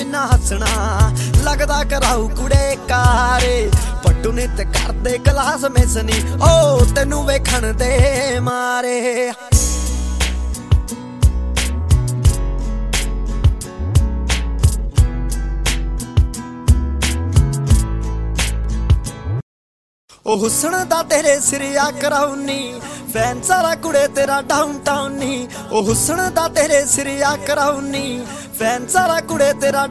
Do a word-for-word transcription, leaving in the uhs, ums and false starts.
मिन्ना हसना लगदा कराऊ कुड़े कारे पट्टू ने ते करदे गलास मिसनी ओ तेनू वेखण दे मारे ओ हुस्न दा तेरे सिरिया कराउनी फैन सारा कुड़े तेरा डाउन टाउन नी ओ हुस्न दा तेरे सिरिया कराउनी फैन सारा कुड़े तेरा